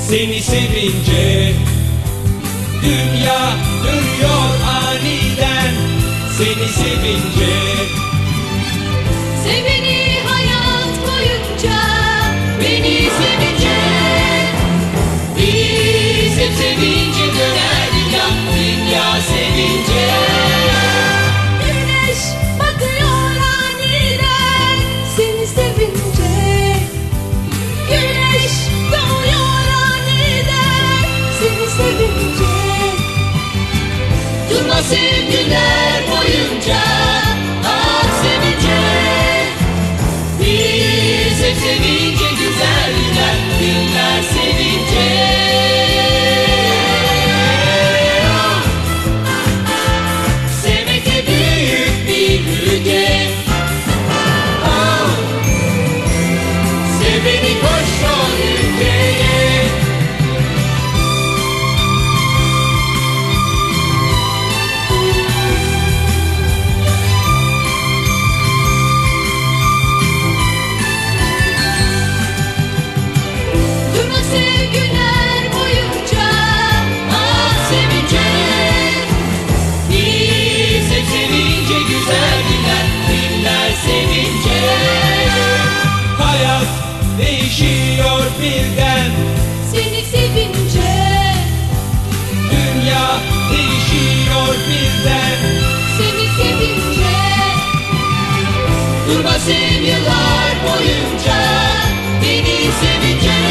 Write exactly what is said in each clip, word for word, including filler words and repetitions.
Seni sevince dünya dönüyor aniden. Seni sevince Sev beni hayat boyunca, beni sevince. biz hep sevince döner dünya, dünya sevince. Güneş batıyor aniden, seni sevince. Güneş doğuyor aniden, seni sevince. Durma sevgiler boyunca, ah sevince. Biz hep sevince güzel günler, günler sevince. Sevmek de büyük bir müjde. Oh. Sev beni koş o ülkeye. Durma sevgiler boyunca, Ah sevince. Biz hep sevince güzel günler, günler sevince. Hayat değişiyor birden, seni sevince. dünya değişiyor birden. Seni sevince. Durma sev yıllar boyunca, beni sevince.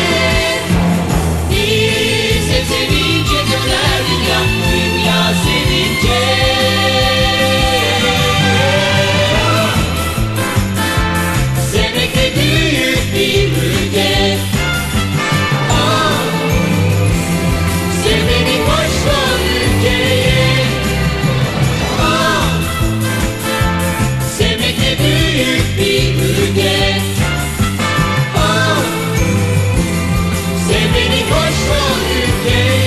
Biz hep sevince döner dünya, dünya sevince. Sevmek de büyük bir müjde. Oh. Sev beni koş o ülkeye. Oh. Sevmek de büyük bir müjde. Oh. Sev beni koş o ülkeye.